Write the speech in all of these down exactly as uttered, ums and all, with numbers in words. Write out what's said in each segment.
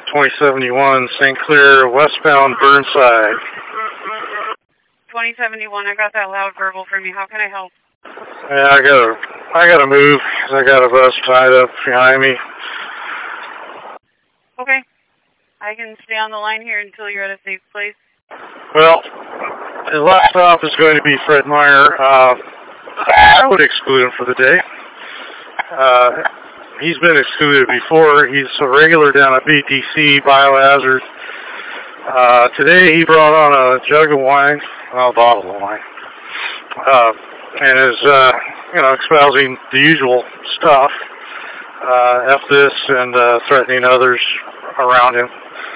twenty seventy-one Saint Clair westbound Burnside. twenty seventy-one, I got that loud verbal from you. How can I help? Yeah, I gotta, I gotta move. I got a bus tied up behind me. Okay. I can stay on the line here until you're at a safe place. Well, the last stop is going to be Fred Meyer. Uh, I would exclude him for the day. Uh, he's been excluded before. He's a regular down at B T C, Biohazard. Uh, today he brought on a jug of wine, well, a bottle of wine, uh, and is, uh, you know, espousing the usual stuff, uh, F this and uh, threatening others around him.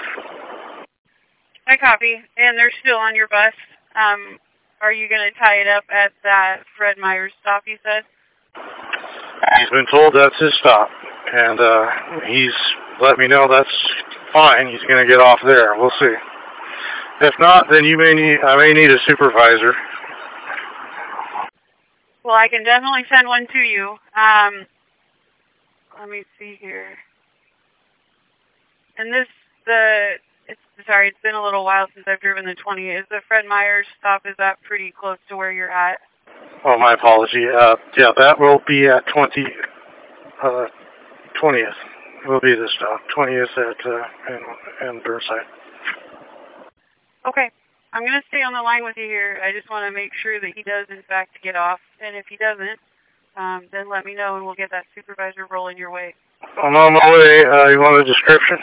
I copy. And they're still on your bus. Um, are you going to tie it up at that Fred Meyer stop, you said? He's been told that's his stop, and uh, he's let me know that's fine. He's going to get off there. We'll see. If not, then you may need, I may need a supervisor. Well, I can definitely send one to you. Um, let me see here. And this, the, it's, sorry, it's been a little while since I've driven the twenty. Is the Fred Meyer stop, is that pretty close to where you're at? Oh, my apology. Uh, yeah, that will be at twenty, uh, twentieth. Will be the stop. twentieth at, uh, in, in Burnside. Okay. I'm going to stay on the line with you here. I just want to make sure that he does, in fact, get off. And if he doesn't, um, then let me know and we'll get that supervisor rolling your way. I'm on my way. Uh, you want a description?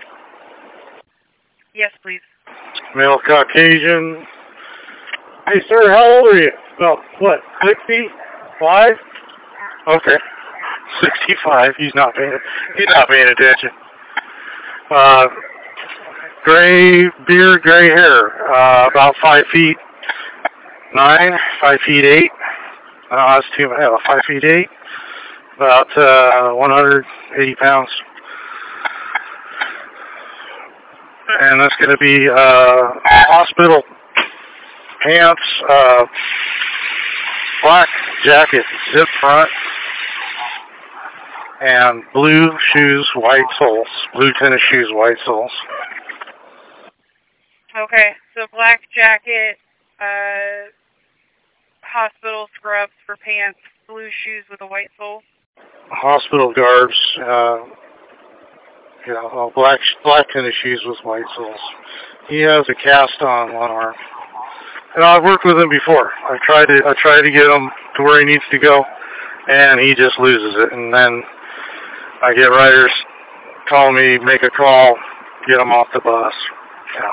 Yes, please. Male Caucasian. Hey, sir, how old are you? Well, what, sixty-five? Okay. sixty-five. He's not paying, he's not paying attention. Uh, gray beard, gray hair. Uh, about five feet nine, five feet eight. No, that's too much. Yeah, five feet eight. About uh, one hundred eighty pounds. And that's going to be uh, hospital pants, uh, black jacket, zip front, and blue shoes, white soles. Blue tennis shoes, white soles. Okay, so black jacket, uh, hospital scrubs for pants, blue shoes with a white sole. Hospital garbs, uh, you know, black black tennis shoes with white soles. He has a cast on one arm. And I've worked with him before. I tried to I tried to get him to where he needs to go, and he just loses it. And then I get riders call me, make a call, get him off the bus. Yeah.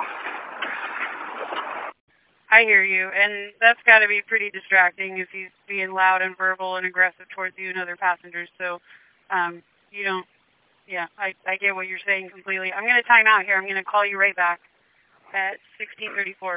I hear you, and that's got to be pretty distracting if he's being loud and verbal and aggressive towards you and other passengers. So, um, you don't, yeah, I, I get what you're saying completely. I'm going to time out here. I'm going to call you right back at sixteen thirty-four.